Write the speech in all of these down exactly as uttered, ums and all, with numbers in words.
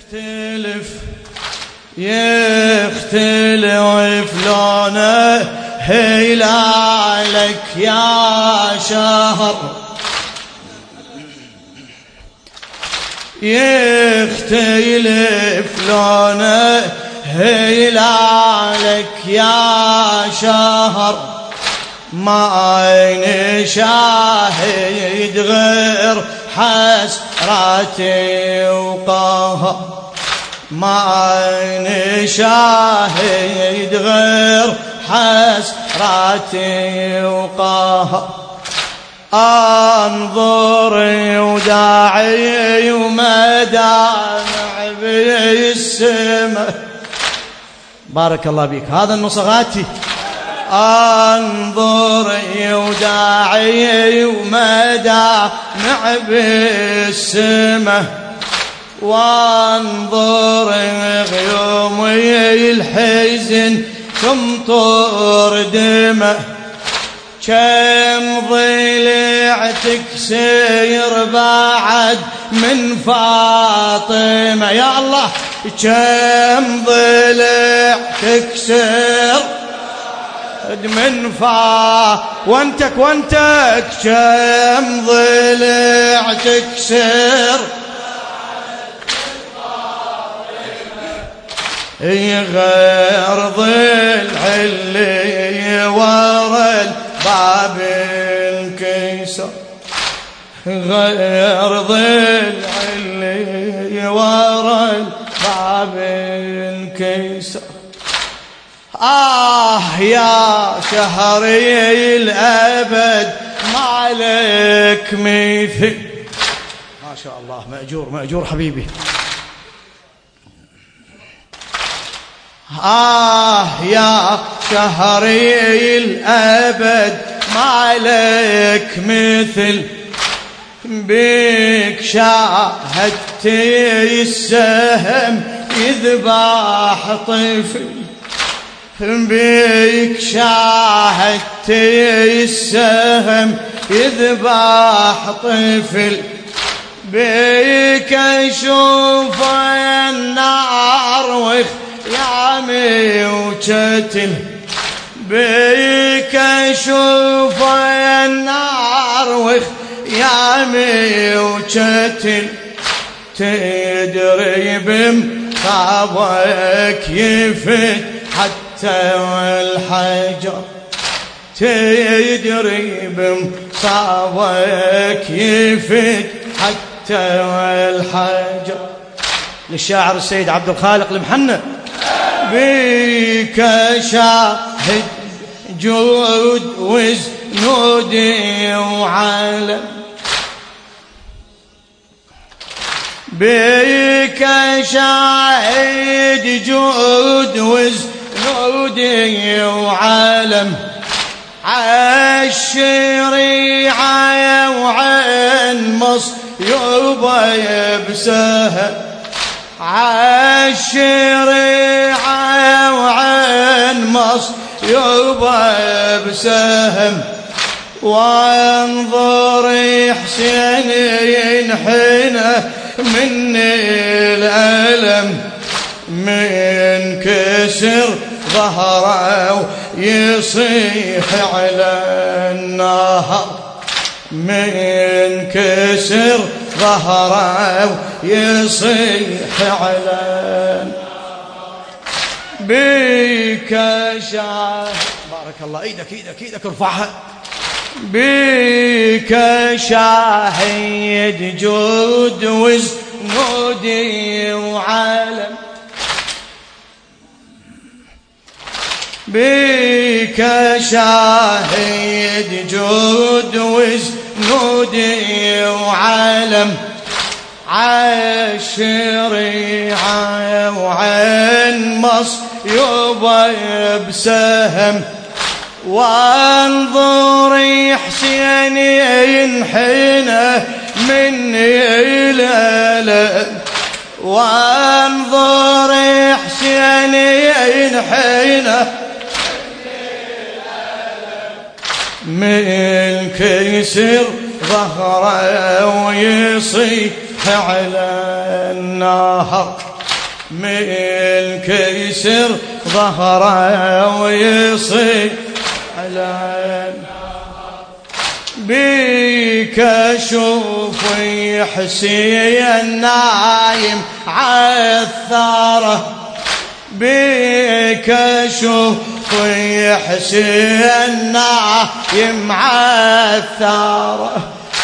يختلف يختلف لونه هلالك يا شهر، يختلف لونه هلالك يا شهر، ما نشاهد غير حسرتي وقهر، ما نشاهد غير حسرتي وقهر، انظري وداعي ومدامع بالسماء. بارك الله بك، هذا النصغاتي. انظري وداعي ومدامع بالسماء، وانظر غيومي الحزن تمطر دمه، كم ضلعتك سير بعد من فاطمة، يا الله كم ضلعتك سير من فا وانتك وانتك كم ضلعتك سير غير ضلع اللي ورا الباب انكسر، غير ضلع اللي ورا الباب انكسر. آه يا شهري الأبد ما لك مثل. ما شاء الله، مأجور مأجور حبيبي. آه يا شهري الأبد ما لك مثل، بك شاهدت السهم يذبح طفل، بك شاهدت السهم يذبح طفل، بك اشوف النار وخيامي وشتل، بك اشوف النار وخيامي وشتل، تدري بمصابك يفت حتى والحجر، تدري بمصابك يفت حتى والحجر. للشاعر السيد عبد الخالق المحنى. بك شاهد جود وزنود وعالم، بك شاهد جود وزنود وعالم، عالشريعة وعين مصيوبة بسهم، عالشريعة وعين مصيوبة بسهم، وانظري حسين ينحنى من الألم، من كسر ظهره ويصيح على النهر، من كسر ظهره ويصيح على النهر. بك شاهد. بارك الله، ايدك ايدك ايدك ارفعها. بك شاهد جود وزنود وعالم، بك شاهد جود وزنود وعالم، عالشريعة وعين مصيوبة بسهم، وانظري حسين ينحنى من الألم، وانظري حسين ينحنى من كسر ظهره ويصيح على النهر. من كيسر ظهره ويصيح على بيك اشوفي حسين نايم عالثاره بيك اشوفي حسين نايم عالثاره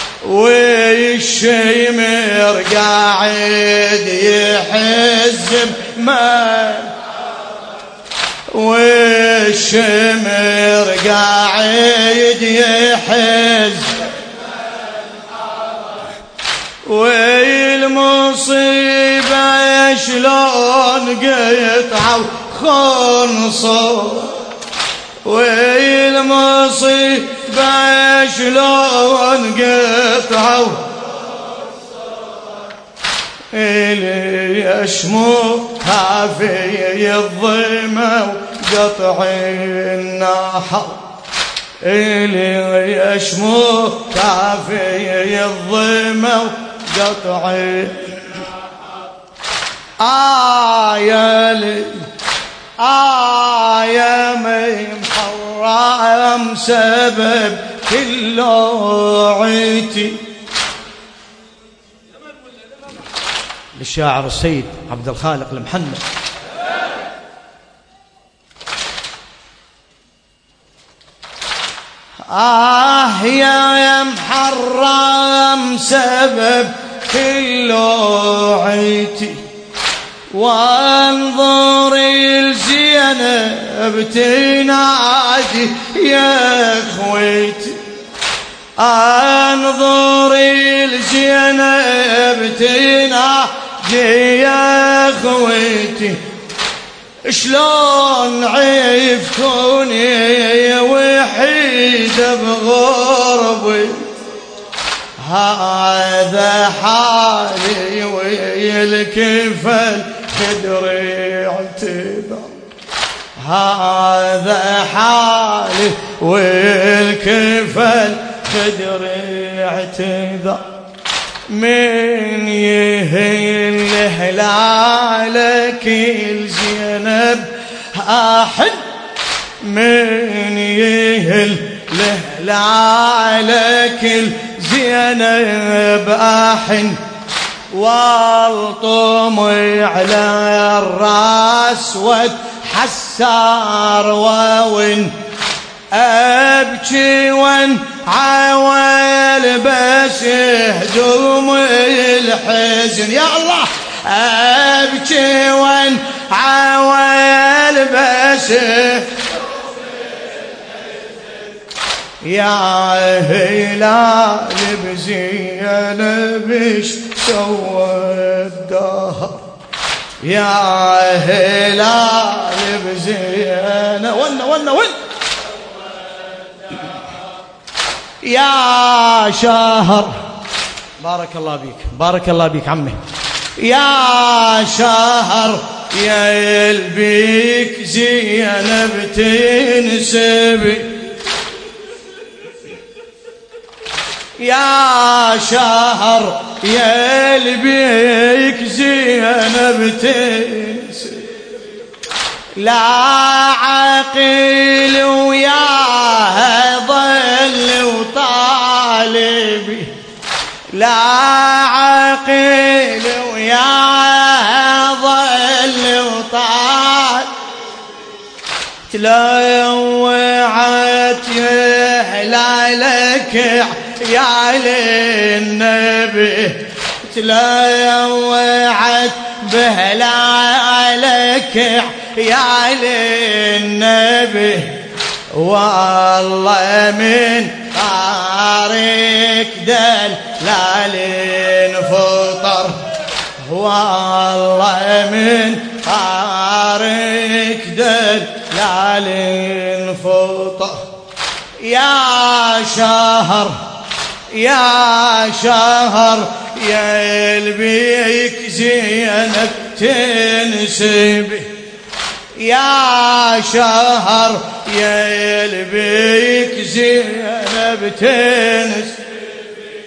والشمر قاعد يحزب ما والشمر قاعد يحز والمصيبة شلون قطعوا خنصر والمصيبة شلون قطعوا إلي يشموها في الظلمة وقطع النحر إلي يشموها في الظلمة وقطع آية لي آية من حرام سبب كل عيتي للشاعر السيد عبد الخالق المحنة. آه يا محرم سبب كل عيتي وانظر الزينب تنادي يا خويتي انظر الزينب تنادي يا خويتي شلون عفتوني وحيد بغربي هذا حالي والكفل خدري اعتذر هذا حالي والكفل خدري اعتذر من يهل هلالك الزينب أحد من يهل هلالك الزينب أحن والطمي على الراس واتحسر وون أبكي وان عوال بس هدوم الحزن يا الله أبكي وان عوال بس يا هلال بزينبش سوى الدهر يا هلال بزينب ون ون ون يا شهر بارك الله بيك بارك الله بيك عمي يا شهر يا البيك زينب تنسبي يا شهر يا البيك زينب تنسبي لا عقيل وياها ضل وطالبي لا عقيل وياها ضل وطالبي تلوعت يا هلالك يا للنبي تلوعت بهلالك يا للنبي والله من طارق دلال فطر والله من طارق دلال فطر يا شهر يا شهر يا البيك زينب تنسبي يا شهر يا البيك زينب تنسبي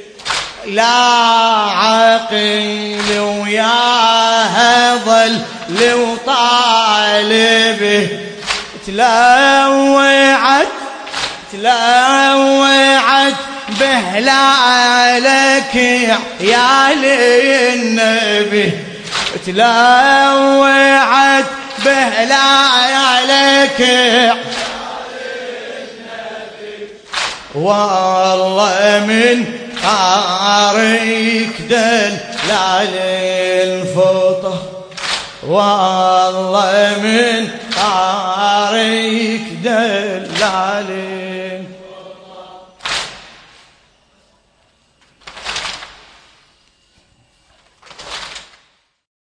لا عقيل وياها ظل وطالبه تلوعت تلوعت بهلالك يا للنبي تلوعت بهلالك والله من طارق دلال الفطر والله من طارق دلال